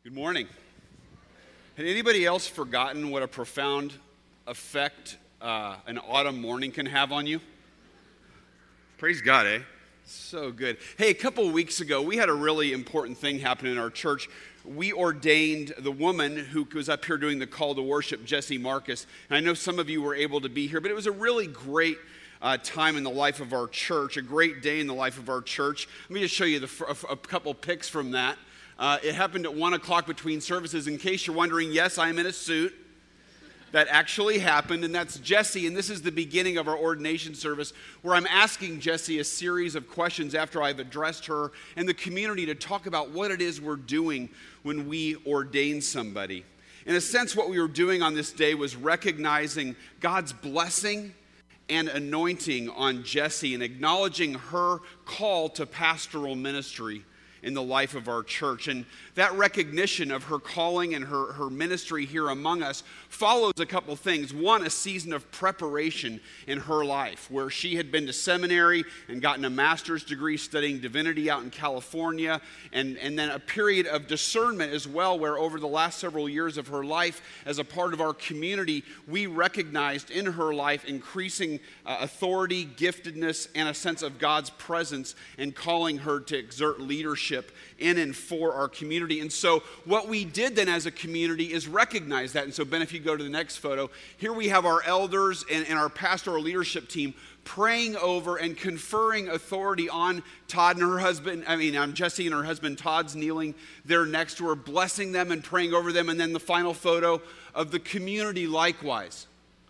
Good morning. Had anybody else forgotten what a profound effect an autumn morning can have on you? Praise God, eh? So good. Hey, a couple of weeks ago, we had a really important thing happen in our church. We ordained the woman who was up here doing the call to worship, Jesse Marcus. And I know some of you were able to be here, but it was a really great time in the life of our church, a great day in the life of our church. Let me just show you a couple pics from that. It happened at 1 o'clock between services. In case you're wondering, yes, I'm in a suit. That actually happened, and that's Jesse. And this is the beginning of our ordination service where I'm asking Jesse a series of questions after I've addressed her and the community to talk about what it is we're doing when we ordain somebody. In a sense, what we were doing on this day was recognizing God's blessing and anointing on Jesse and acknowledging her call to pastoral ministry in the life of our church. And that recognition of her calling and her ministry here among us follows a couple things. One, a season of preparation in her life where she had been to seminary and gotten a master's degree studying divinity out in California, and then a period of discernment as well where over the last several years of her life as a part of our community, we recognized in her life increasing authority, giftedness, and a sense of God's presence and calling her to exert leadership in and for our community. And so what we did then as a community is recognize that. And so Ben, if you go to the next photo, here we have our elders and our pastoral leadership team praying over and conferring authority on Todd and her husband. Jesse and her husband Todd's kneeling there next to her, blessing them and praying over them. And then the final photo of the community likewise,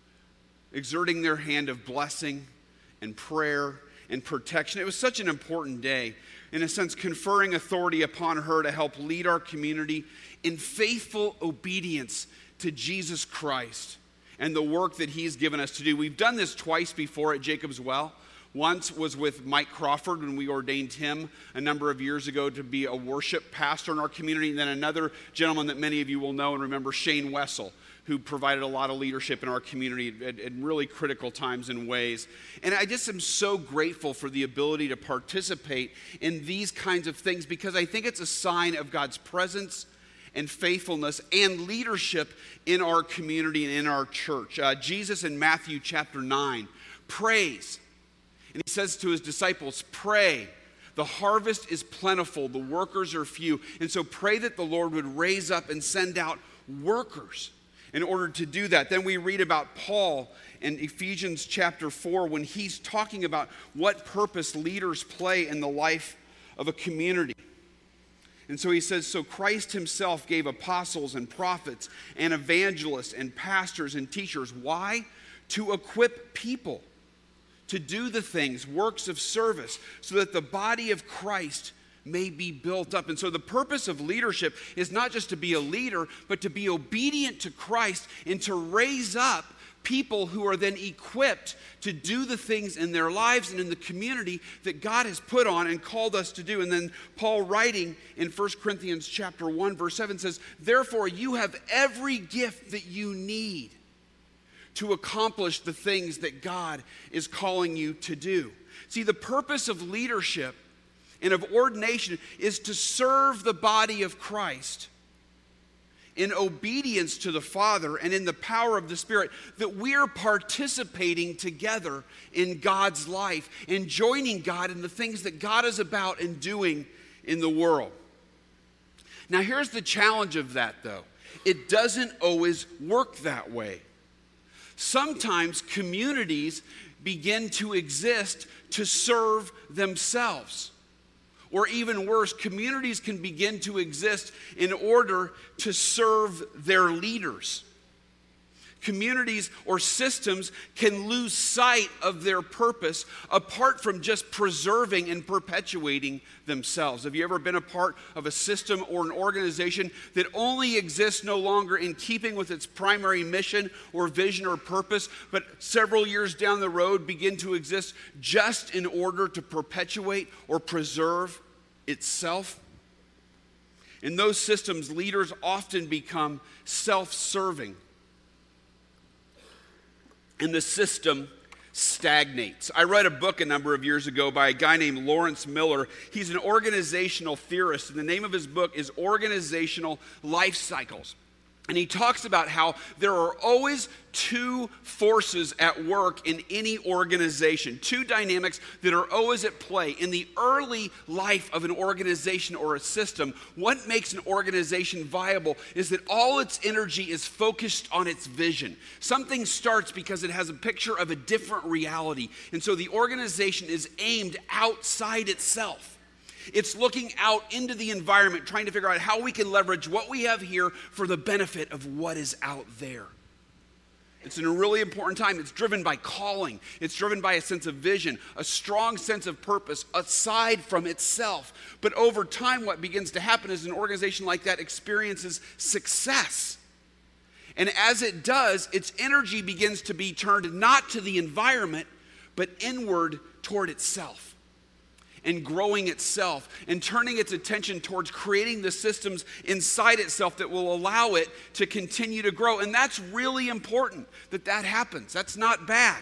exerting their hand of blessing and prayer and protection. It was such an important day. In a sense, conferring authority upon her to help lead our community in faithful obedience to Jesus Christ and the work that he's given us to do. We've done this twice before at Jacob's Well. Once was with Mike Crawford when we ordained him a number of years ago to be a worship pastor in our community. And then another gentleman that many of you will know and remember, Shane Wessel, who provided a lot of leadership in our community at really critical times and ways. And I just am so grateful for the ability to participate in these kinds of things because I think it's a sign of God's presence and faithfulness and leadership in our community and in our church. Jesus in Matthew chapter 9 prays, and he says to his disciples, pray. The harvest is plentiful, the workers are few. And so pray that the Lord would raise up and send out workers in order to do that. Then we read about Paul in Ephesians chapter 4 when he's talking about what purpose leaders play in the life of a community. And so he says, so Christ himself gave apostles and prophets and evangelists and pastors and teachers. Why? To equip people to do the things, works of service, so that the body of Christ may be built up. And so the purpose of leadership is not just to be a leader, but to be obedient to Christ and to raise up people who are then equipped to do the things in their lives and in the community that God has put on and called us to do. And then Paul writing in 1 Corinthians chapter 1 verse 7 says, therefore you have every gift that you need to accomplish the things that God is calling you to do. See, the purpose of leadership and of ordination is to serve the body of Christ in obedience to the Father and in the power of the Spirit, that we're participating together in God's life and joining God in the things that God is about and doing in the world. Now here's the challenge of that though. It doesn't always work that way. Sometimes communities begin to exist to serve themselves. Or even worse, communities can begin to exist in order to serve their leaders. Communities or systems can lose sight of their purpose apart from just preserving and perpetuating themselves. Have you ever been a part of a system or an organization that only exists no longer in keeping with its primary mission or vision or purpose, but several years down the road begin to exist just in order to perpetuate or preserve itself? In those systems, leaders often become self-serving. And the system stagnates. I read a book a number of years ago by a guy named Lawrence Miller. He's an organizational theorist, and the name of his book is Organizational Life Cycles. And he talks about how there are always two forces at work in any organization, two dynamics that are always at play. In the early life of an organization or a system, what makes an organization viable is that all its energy is focused on its vision. Something starts because it has a picture of a different reality. And so the organization is aimed outside itself. It's looking out into the environment, trying to figure out how we can leverage what we have here for the benefit of what is out there. It's in a really important time. It's driven by calling. It's driven by a sense of vision, a strong sense of purpose aside from itself. But over time, what begins to happen is an organization like that experiences success. And as it does, its energy begins to be turned not to the environment, but inward toward itself. And growing itself and turning its attention towards creating the systems inside itself that will allow it to continue to grow. And that's really important that happens. That's not bad.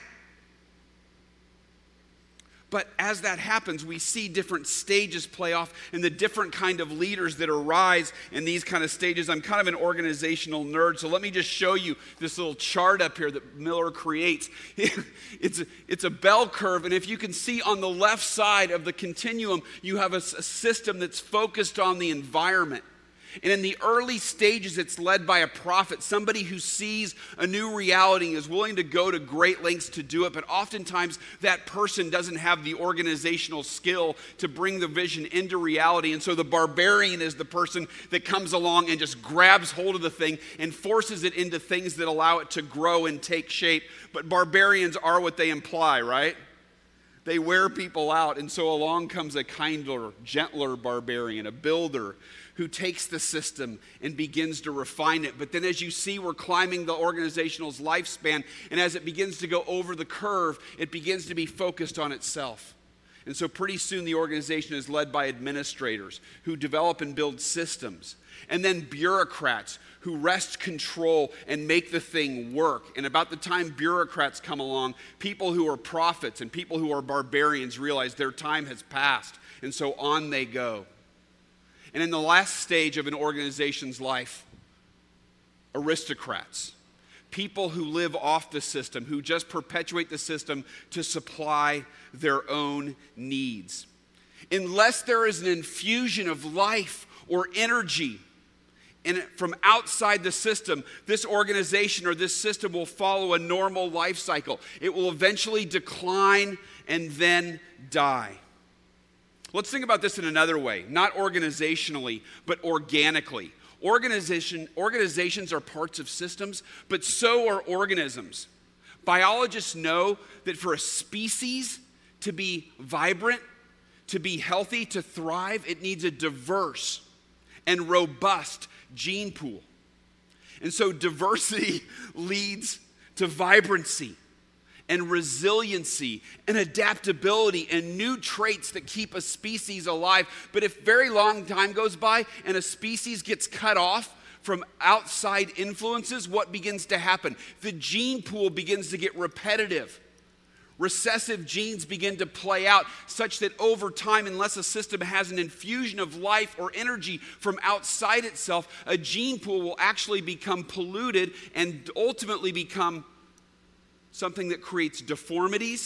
But as that happens, we see different stages play off and the different kind of leaders that arise in these kind of stages. I'm kind of an organizational nerd, so let me just show you this little chart up here that Miller creates. It's a bell curve, and if you can see on the left side of the continuum, you have a system that's focused on the environment. And in the early stages, it's led by a prophet, somebody who sees a new reality and is willing to go to great lengths to do it. But oftentimes, that person doesn't have the organizational skill to bring the vision into reality. And so the barbarian is the person that comes along and just grabs hold of the thing and forces it into things that allow it to grow and take shape. But barbarians are what they imply, right? They wear people out. And so along comes a kinder, gentler barbarian, a builder, who takes the system and begins to refine it. But then as you see, we're climbing the organizational's lifespan, and as it begins to go over the curve, it begins to be focused on itself. And so pretty soon the organization is led by administrators who develop and build systems, and then bureaucrats who wrest control and make the thing work. And about the time bureaucrats come along, people who are prophets and people who are barbarians realize their time has passed, and so on they go. And in the last stage of an organization's life, aristocrats, people who live off the system, who just perpetuate the system to supply their own needs. Unless there is an infusion of life or energy from outside the system, this organization or this system will follow a normal life cycle. It will eventually decline and then die. Let's think about this in another way, not organizationally, but organically. Organizations are parts of systems, but so are organisms. Biologists know that for a species to be vibrant, to be healthy, to thrive, it needs a diverse and robust gene pool. And so diversity leads to vibrancy and resiliency and adaptability and new traits that keep a species alive. But if very long time goes by and a species gets cut off from outside influences, what begins to happen? The gene pool begins to get repetitive. Recessive genes begin to play out such that over time, unless a system has an infusion of life or energy from outside itself, a gene pool will actually become polluted and ultimately become something that creates deformities,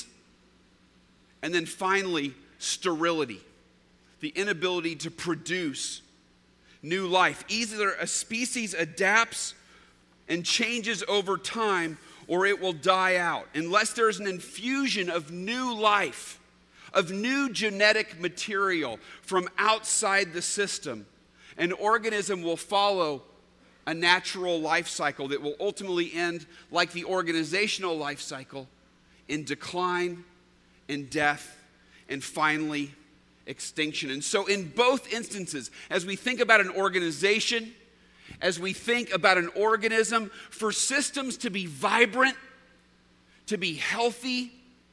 and then finally, sterility, the inability to produce new life. Either a species adapts and changes over time, or it will die out. Unless there's an infusion of new life, of new genetic material from outside the system, an organism will follow a natural life cycle that will ultimately end, like the organizational life cycle, in decline, in death, and finally extinction. And so in both instances, as we think about an organization, as we think about an organism, for systems to be vibrant, to be healthy,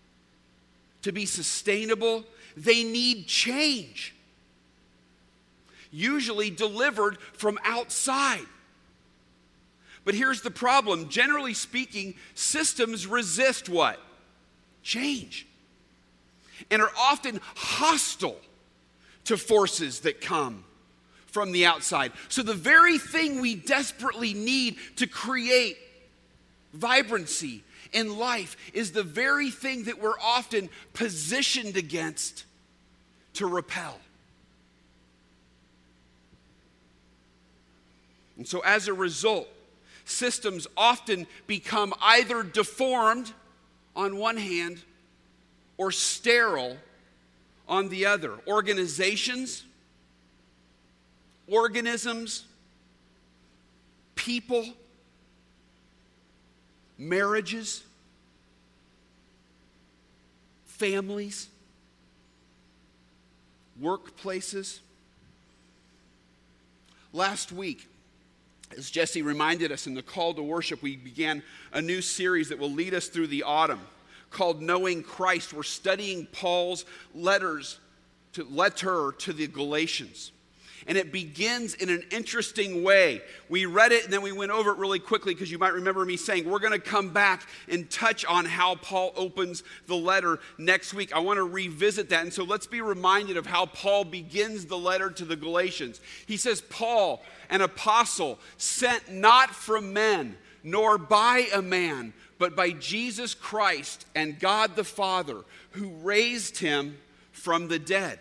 to be sustainable, they need change, usually delivered from outside. But here's the problem. Generally speaking, systems resist what? change and are often hostile to forces that come from the outside. So the very thing we desperately need to create vibrancy in life is the very thing that we're often positioned against to repel. And so as a result, systems often become either deformed on one hand or sterile on the other. Organizations, organisms, people, marriages, families, workplaces. Last week, as Jesse reminded us in the call to worship, we began a new series that will lead us through the autumn called Knowing Christ. We're studying Paul's letter to the Galatians. And it begins in an interesting way. We read it and then we went over it really quickly because you might remember me saying we're going to come back and touch on how Paul opens the letter next week. I want to revisit that. And so let's be reminded of how Paul begins the letter to the Galatians. He says, Paul, an apostle, sent not from men, nor by a man, but by Jesus Christ and God the Father, who raised him from the dead.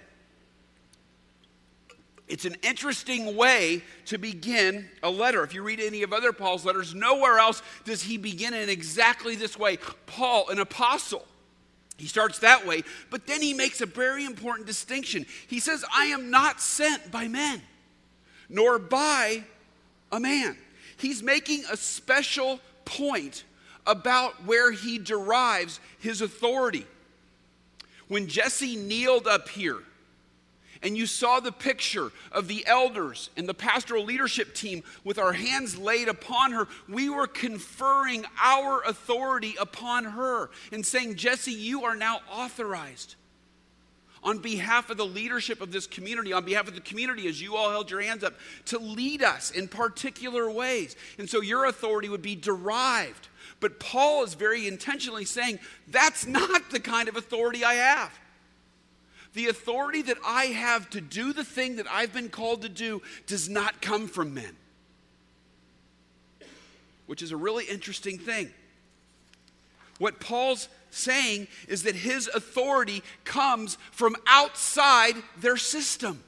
It's an interesting way to begin a letter. If you read any of other Paul's letters, nowhere else does he begin in exactly this way. Paul, an apostle. He starts that way, but then he makes a very important distinction. He says, I am not sent by men, nor by a man. He's making a special point about where he derives his authority. When Jesse kneeled up here, and you saw the picture of the elders and the pastoral leadership team with our hands laid upon her, we were conferring our authority upon her and saying, Jesse, you are now authorized on behalf of the leadership of this community, on behalf of the community as you all held your hands up, to lead us in particular ways. And so your authority would be derived. But Paul is very intentionally saying, that's not the kind of authority I have. The authority that I have to do the thing that I've been called to do does not come from men. Which is a really interesting thing. What Paul's saying is that his authority comes from outside their system.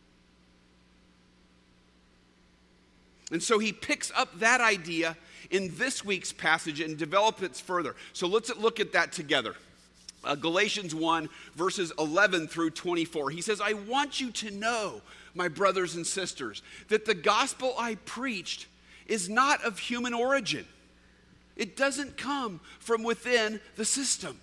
And so he picks up that idea in this week's passage and develops it further. So let's look at that together. Galatians 1, verses 11 through 24. He says, I want you to know, my brothers and sisters, that the gospel I preached is not of human origin. It doesn't come from within the system.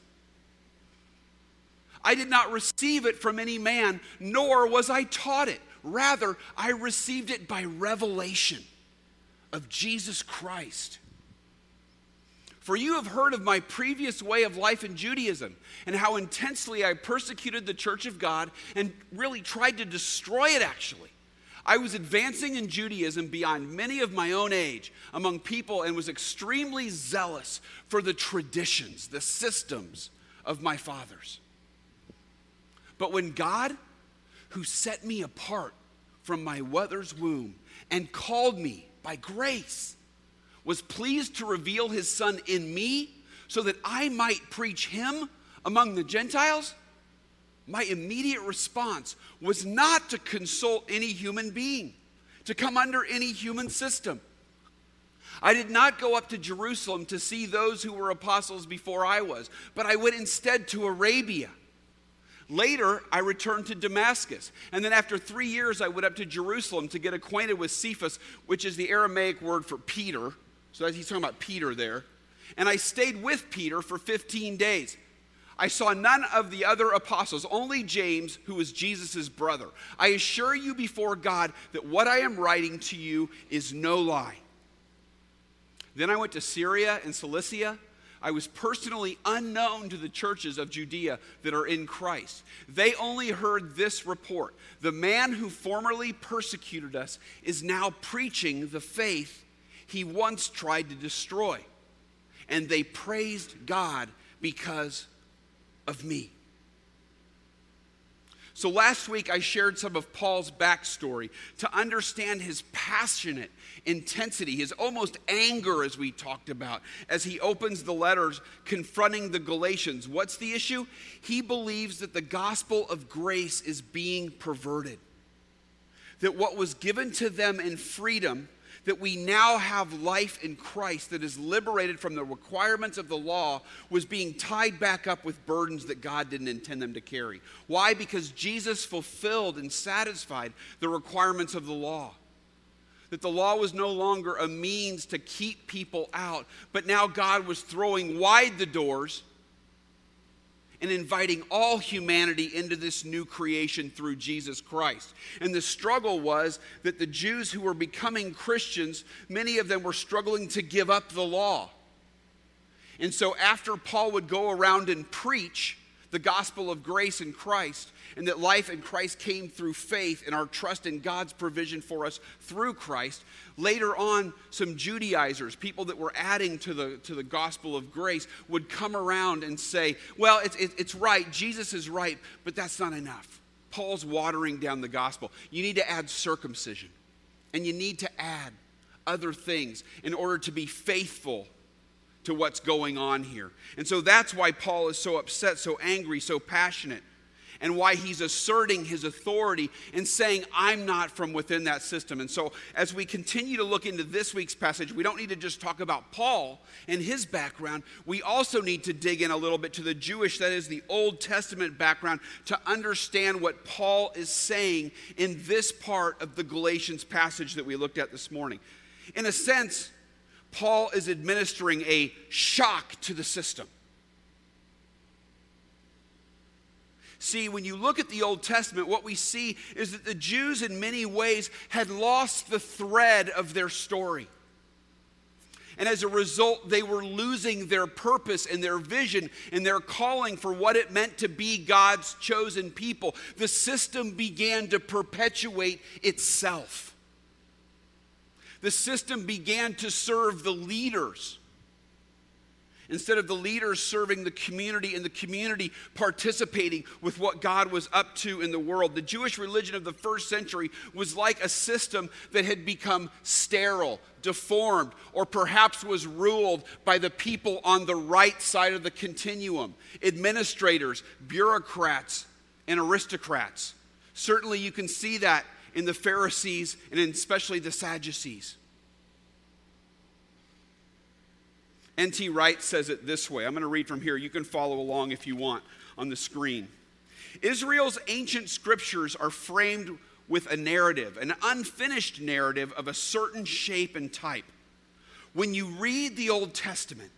I did not receive it from any man, nor was I taught it. Rather, I received it by revelation of Jesus Christ. For you have heard of my previous way of life in Judaism and how intensely I persecuted the church of God and really tried to destroy it, actually. I was advancing in Judaism beyond many of my own age among people and was extremely zealous for the traditions, the systems of my fathers. But when God, who set me apart from my mother's womb and called me by grace, was pleased to reveal his son in me so that I might preach him among the Gentiles, my immediate response was not to consult any human being, to come under any human system. I did not go up to Jerusalem to see those who were apostles before I was, but I went instead to Arabia. Later, I returned to Damascus. And then after 3 years, I went up to Jerusalem to get acquainted with Cephas, which is the Aramaic word for Peter. So he's talking about Peter there. And I stayed with Peter for 15 days. I saw none of the other apostles, only James, who was Jesus' brother. I assure you before God that what I am writing to you is no lie. Then I went to Syria and Cilicia. I was personally unknown to the churches of Judea that are in Christ. They only heard this report. The man who formerly persecuted us is now preaching the faith he once tried to destroy. And they praised God because of me. So last week I shared some of Paul's backstory to understand his passionate intensity, his almost anger, as we talked about, as he opens the letters confronting the Galatians. What's the issue? He believes that the gospel of grace is being perverted. That what was given to them in freedom, that we now have life in Christ that is liberated from the requirements of the law, was being tied back up with burdens that God didn't intend them to carry. Why? Because Jesus fulfilled and satisfied the requirements of the law. That the law was no longer a means to keep people out, but now God was throwing wide the doors and inviting all humanity into this new creation through Jesus Christ. And the struggle was that the Jews who were becoming Christians, many of them were struggling to give up the law. And so after Paul would go around and preach the gospel of grace in Christ, and that life in Christ came through faith and our trust in God's provision for us through Christ, later on some Judaizers, people that were adding to the gospel of grace, would come around and say, well, it's right, Jesus is right, but that's not enough. Paul's watering down the gospel. You need to add circumcision, and you need to add other things in order to be faithful to what's going on here. And so that's why Paul is so upset, so angry, so passionate, and why he's asserting his authority and saying, I'm not from within that system. And so as we continue to look into this week's passage, we don't need to just talk about Paul and his background. We also need to dig in a little bit to the Jewish, that is the Old Testament background, to understand what Paul is saying in this part of the Galatians passage that we looked at this morning. In a sense, Paul is administering a shock to the system. See, when you look at the Old Testament, what we see is that the Jews in many ways had lost the thread of their story. And as a result, they were losing their purpose and their vision and their calling for what it meant to be God's chosen people. The system began to perpetuate itself. The system began to serve the leaders instead of the leaders serving the community and the community participating with what God was up to in the world. The Jewish religion of the first century was like a system that had become sterile, deformed, or perhaps was ruled by the people on the right side of the continuum: administrators, bureaucrats, and aristocrats. Certainly you can see that in the Pharisees and especially the Sadducees. N.T. Wright says it this way. I'm going to read from here. You can follow along if you want on the screen. Israel's ancient scriptures are framed with a narrative, an unfinished narrative of a certain shape and type. When you read the Old Testament,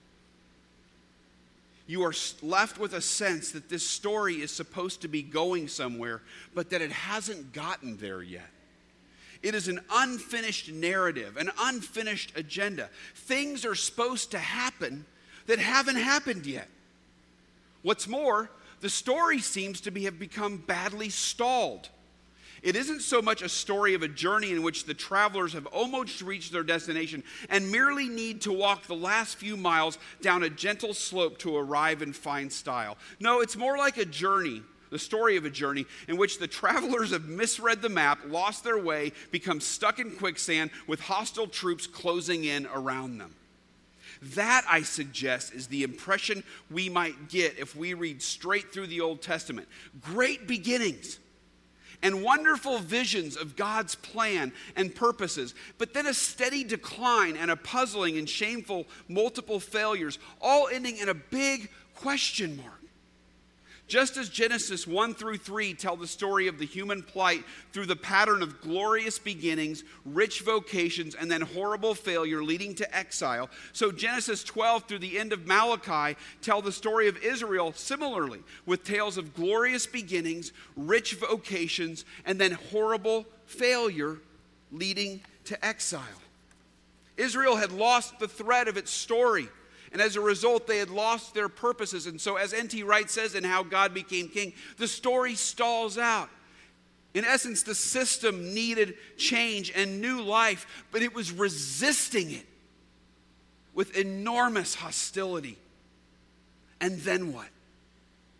you are left with a sense that this story is supposed to be going somewhere, but that it hasn't gotten there yet. It is an unfinished narrative, an unfinished agenda. Things are supposed to happen that haven't happened yet. What's more, the story seems to have become badly stalled. It isn't so much a story of a journey in which the travelers have almost reached their destination and merely need to walk the last few miles down a gentle slope to arrive in fine style. No, it's more like a journey, the story of a journey in which the travelers have misread the map, lost their way, become stuck in quicksand with hostile troops closing in around them. That, I suggest, is the impression we might get if we read straight through the Old Testament. Great beginnings and wonderful visions of God's plan and purposes, but then a steady decline and a puzzling and shameful multiple failures, all ending in a big question mark. Just as Genesis 1 through 3 tell the story of the human plight through the pattern of glorious beginnings, rich vocations, and then horrible failure leading to exile, so Genesis 12 through the end of Malachi tell the story of Israel similarly, with tales of glorious beginnings, rich vocations, and then horrible failure leading to exile. Israel had lost the thread of its story. And as a result, they had lost their purposes. And so as N.T. Wright says in How God Became King, the story stalls out. In essence, the system needed change and new life, but it was resisting it with enormous hostility. And then what?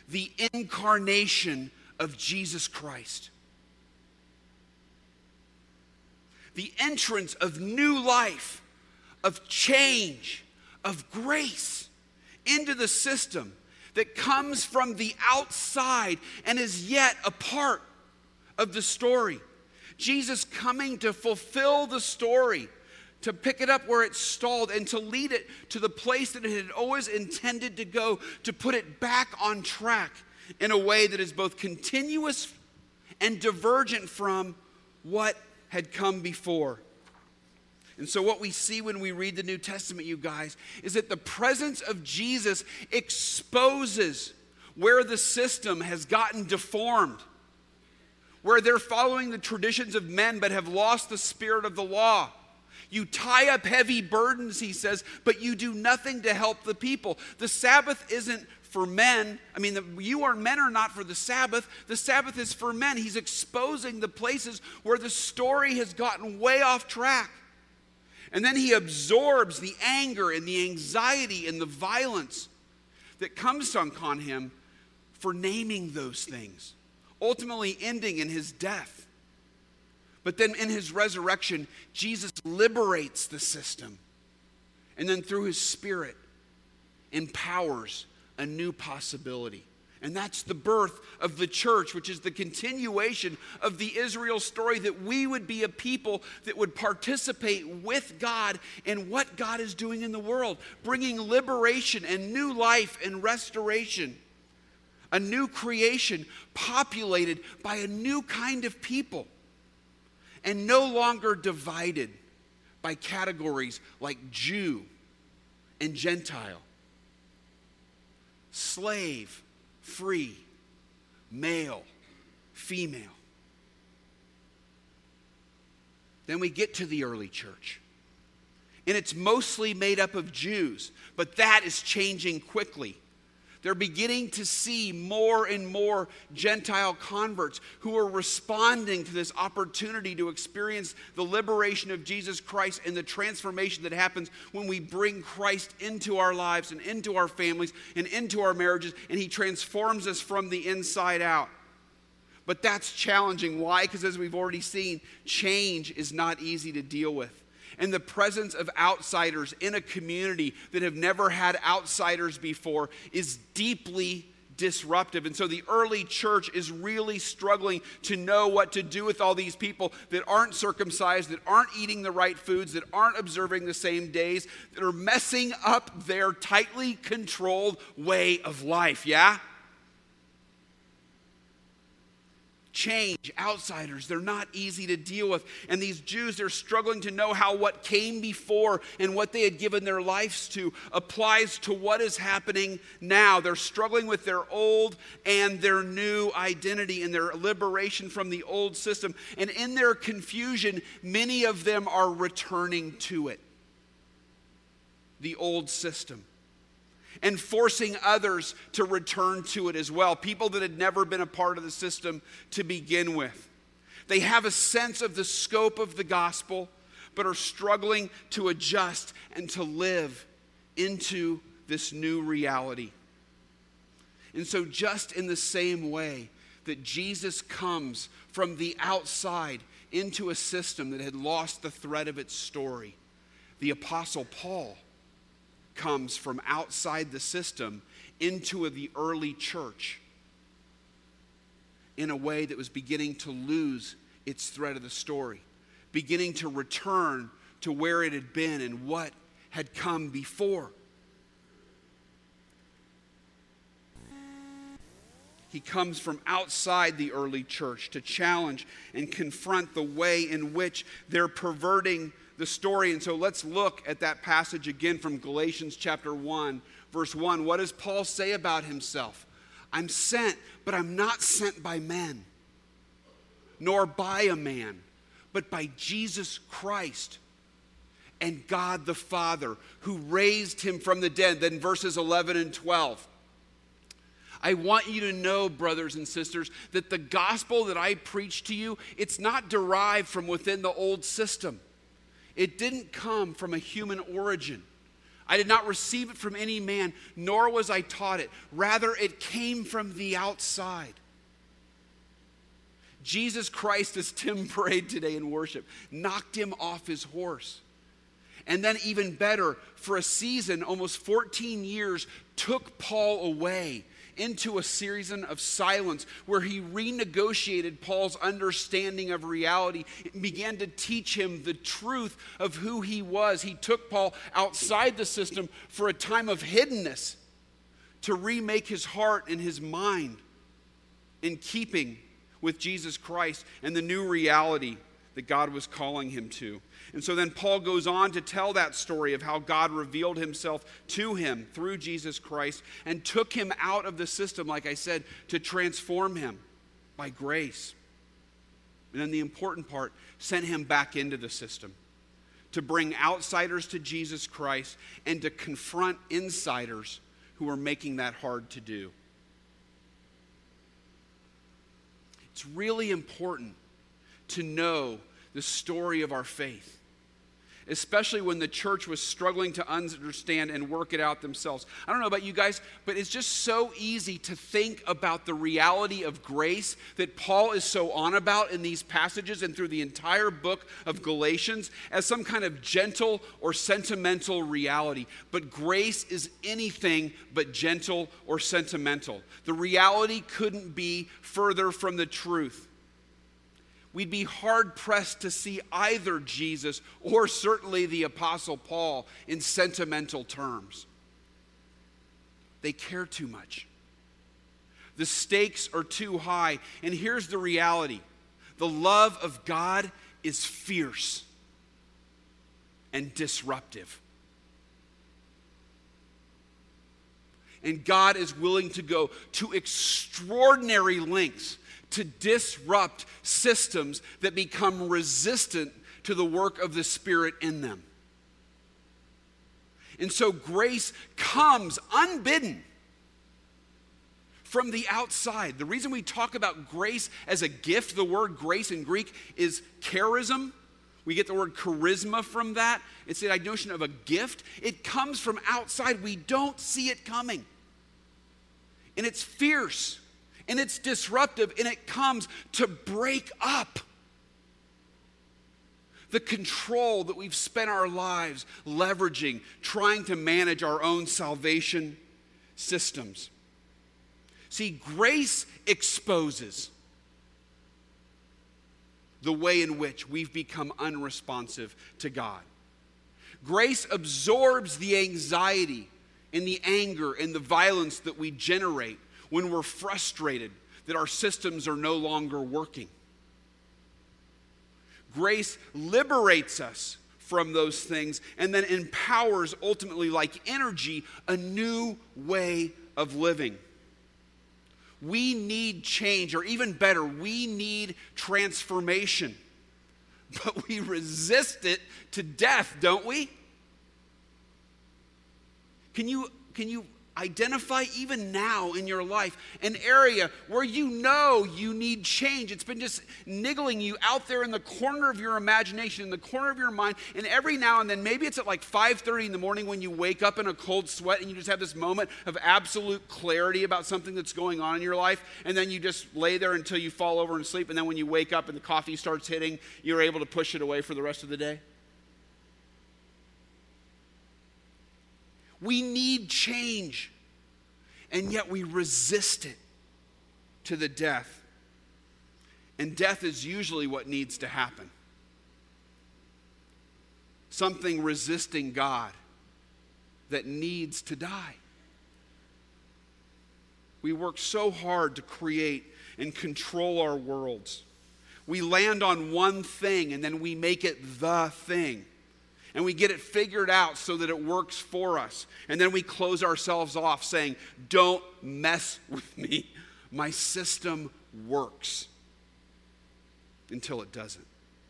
the incarnation of Jesus Christ. The entrance of new life, of change, of grace into the system that comes from the outside and is yet a part of the story. Jesus coming to fulfill the story, to pick it up where it stalled and to lead it to the place that it had always intended to go, to put it back on track in a way that is both continuous and divergent from what had come before. And so what we see when we read the New Testament, you guys, is that the presence of Jesus exposes where the system has gotten deformed, where they're following the traditions of men but have lost the spirit of the law. You tie up heavy burdens, he says, but you do nothing to help the people. The Sabbath isn't for men. I mean, you or men are not for the Sabbath. The Sabbath is for men. He's exposing the places where the story has gotten way off track. And then he absorbs the anger and the anxiety and the violence that comes upon him for naming those things, ultimately ending in his death. But then in his resurrection, Jesus liberates the system. And then through his Spirit, empowers a new possibility. And that's the birth of the church, which is the continuation of the Israel story, that we would be a people that would participate with God in what God is doing in the world, bringing liberation and new life and restoration. A new creation populated by a new kind of people, and no longer divided by categories like Jew and Gentile, slave, free, male, female. Then we get to the early church, and it's mostly made up of Jews, but that is changing quickly. They're beginning to see more and more Gentile converts who are responding to this opportunity to experience the liberation of Jesus Christ and the transformation that happens when we bring Christ into our lives and into our families and into our marriages, and he transforms us from the inside out. But that's challenging. Why? Because as we've already seen, change is not easy to deal with. And the presence of outsiders in a community that have never had outsiders before is deeply disruptive. And so the early church is really struggling to know what to do with all these people that aren't circumcised, that aren't eating the right foods, that aren't observing the same days, that are messing up their tightly controlled way of life, yeah? Change, outsiders, they're not easy to deal with. And these Jews, they're struggling to know how what came before and what they had given their lives to applies to what is happening now. They're struggling with their old and their new identity and their liberation from the old system. And in their confusion, many of them are returning to it, the old system, and forcing others to return to it as well, people that had never been a part of the system to begin with. They have a sense of the scope of the gospel, but are struggling to adjust and to live into this new reality. And so just in the same way that Jesus comes from the outside into a system that had lost the thread of its story, the Apostle Paul comes from outside the system into the early church in a way that was beginning to lose its thread of the story, beginning to return to where it had been and what had come before. He comes from outside the early church to challenge and confront the way in which they're perverting the story. And so let's look at that passage again from Galatians chapter 1, verse 1. What does Paul say about himself? I'm sent, but I'm not sent by men, nor by a man, but by Jesus Christ and God the Father, who raised him from the dead. Then verses 11 and 12. I want you to know, brothers and sisters, that the gospel that I preach to you, it's not derived from within the old system. It didn't come from a human origin. I did not receive it from any man, nor was I taught it. Rather, it came from the outside. Jesus Christ, as Tim prayed today in worship, knocked him off his horse. And then even better, for a season, almost 14 years, took Paul away into a season of silence where he renegotiated Paul's understanding of reality and began to teach him the truth of who he was. He took Paul outside the system for a time of hiddenness to remake his heart and his mind in keeping with Jesus Christ and the new reality that God was calling him to. And so then Paul goes on to tell that story of how God revealed himself to him through Jesus Christ and took him out of the system, like I said, to transform him by grace. And then the important part, sent him back into the system to bring outsiders to Jesus Christ and to confront insiders who are making that hard to do. It's really important to know the story of our faith, especially when the church was struggling to understand and work it out themselves. I don't know about you guys, but it's just so easy to think about the reality of grace that Paul is so on about in these passages and through the entire book of Galatians as some kind of gentle or sentimental reality. But grace is anything but gentle or sentimental. The reality couldn't be further from the truth. We'd be hard-pressed to see either Jesus or certainly the Apostle Paul in sentimental terms. They care too much. The stakes are too high. And here's the reality. The love of God is fierce and disruptive. And God is willing to go to extraordinary lengths to disrupt systems that become resistant to the work of the Spirit in them. And so grace comes unbidden from the outside. The reason we talk about grace as a gift, the word grace in Greek is charism. We get the word charisma from that. It's the notion of a gift. It comes from outside. We don't see it coming. And it's fierce. And it's disruptive, and it comes to break up the control that we've spent our lives leveraging, trying to manage our own salvation systems. See, grace exposes the way in which we've become unresponsive to God. Grace absorbs the anxiety and the anger and the violence that we generate when we're frustrated that our systems are no longer working. Grace liberates us from those things and then empowers, ultimately like energy, a new way of living. We need change, or even better, we need transformation. But we resist it to death, don't we? Can you identify even now in your life an area where you know you need change? It's been just niggling you out there in the corner of your imagination, in the corner of your mind, and every now and then, maybe it's at like 5:30 in the morning when you wake up in a cold sweat and you just have this moment of absolute clarity about something that's going on in your life, and then you just lay there until you fall over and sleep, and then when you wake up and the coffee starts hitting, you're able to push it away for the rest of the day. We need change, and yet we resist it to the death. And death is usually what needs to happen. Something resisting God that needs to die. We work so hard to create and control our worlds. We land on one thing and then we make it the thing. And we get it figured out so that it works for us. And then we close ourselves off saying, don't mess with me. My system works. Until it doesn't.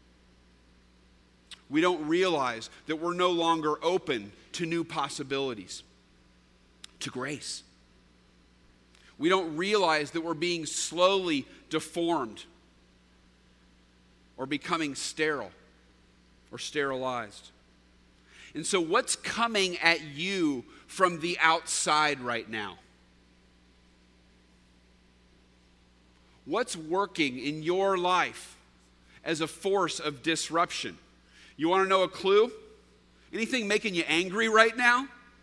We don't realize that we're no longer open to new possibilities, to grace. We don't realize that we're being slowly deformed or becoming sterile or sterilized. And so what's coming at you from the outside right now? What's working in your life as a force of disruption? You want to know a clue? Anything making you angry right now?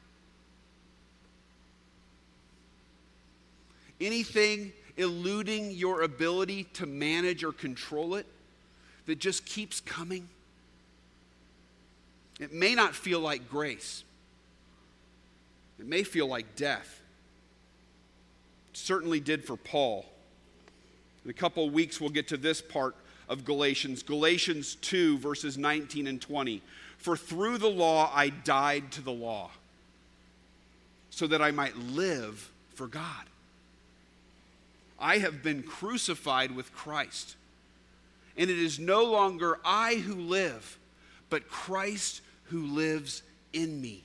Anything eluding your ability to manage or control it that just keeps coming? It may not feel like grace. It may feel like death. It certainly did for Paul. In a couple of weeks, we'll get to this part of Galatians. Galatians 2, verses 19 and 20. For through the law I died to the law, so that I might live for God. I have been crucified with Christ, and it is no longer I who live, but Christ who lives in me.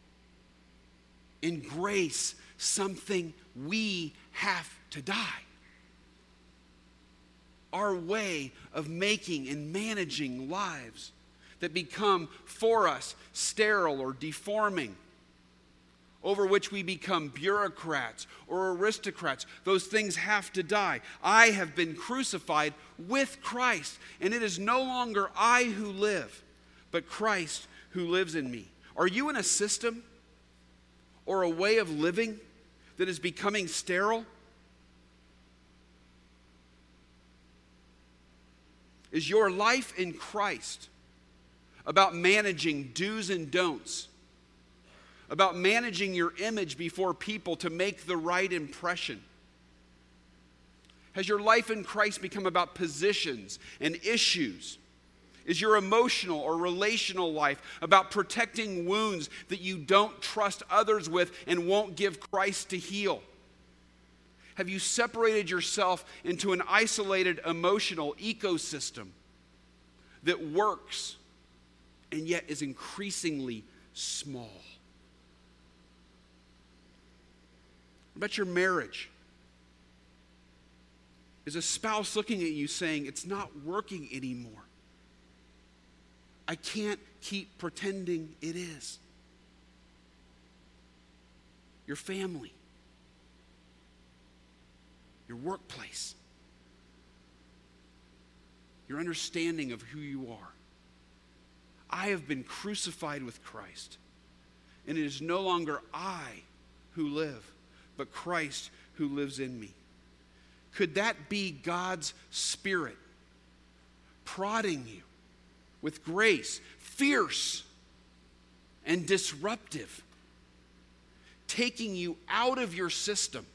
In grace, something we have to die. Our way of making and managing lives that become for us sterile or deforming, over which we become bureaucrats or aristocrats. Those things have to die. I have been crucified with Christ, and it is no longer I who live, but Christ who lives in me. Are you in a system or a way of living that is becoming sterile? Is your life in Christ about managing do's and don'ts, about managing your image before people to make the right impression? Has your life in Christ become about positions and issues? Is your emotional or relational life about protecting wounds that you don't trust others with and won't give Christ to heal? Have you separated yourself into an isolated emotional ecosystem that works and yet is increasingly small? What about your marriage? Is a spouse looking at you saying, it's not working anymore? I can't keep pretending it is. Your family, your workplace, your understanding of who you are. I have been crucified with Christ, and it is no longer I who live, but Christ who lives in me. Could that be God's Spirit prodding you with grace, fierce and disruptive, taking you out of your system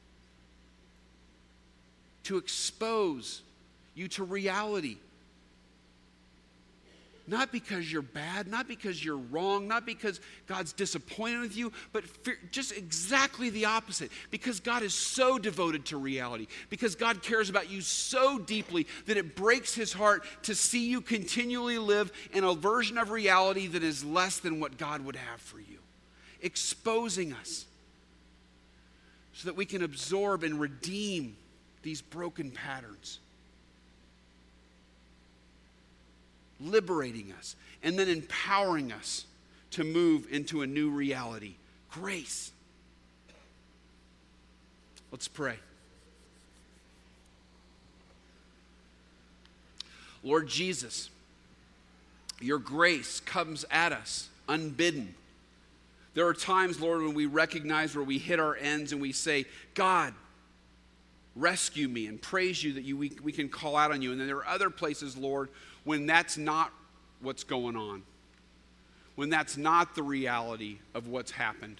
to expose you to reality? Not because you're bad, not because you're wrong, not because God's disappointed with you, but just exactly the opposite. Because God is so devoted to reality. Because God cares about you so deeply that it breaks his heart to see you continually live in a version of reality that is less than what God would have for you. Exposing us so that we can absorb and redeem these broken patterns. Liberating us, and then empowering us to move into a new reality. Grace. Let's pray. Lord Jesus, your grace comes at us unbidden. There are times, Lord, when we recognize where we hit our ends and we say, God, rescue me, and praise you that we can call out on you. And then there are other places, Lord, when that's not what's going on, when that's not the reality of what's happened.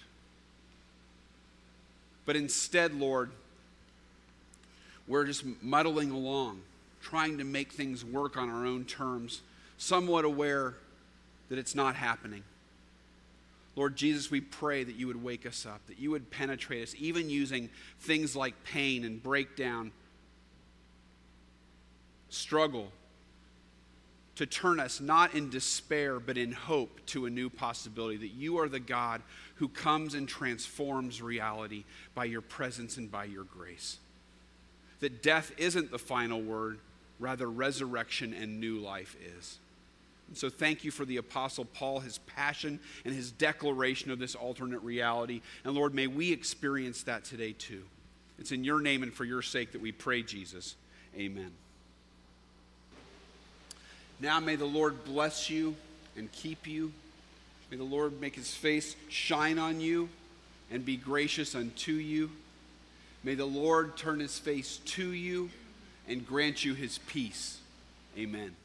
But instead, Lord, we're just muddling along, trying to make things work on our own terms, somewhat aware that it's not happening. Lord Jesus, we pray that you would wake us up, that you would penetrate us, even using things like pain and breakdown, struggle, to turn us not in despair, but in hope to a new possibility, that you are the God who comes and transforms reality by your presence and by your grace. That death isn't the final word, rather resurrection and new life is. And so thank you for the Apostle Paul, his passion and his declaration of this alternate reality. And Lord, may we experience that today too. It's in your name and for your sake that we pray, Jesus. Amen. Now may the Lord bless you and keep you. May the Lord make his face shine on you and be gracious unto you. May the Lord turn his face to you and grant you his peace. Amen.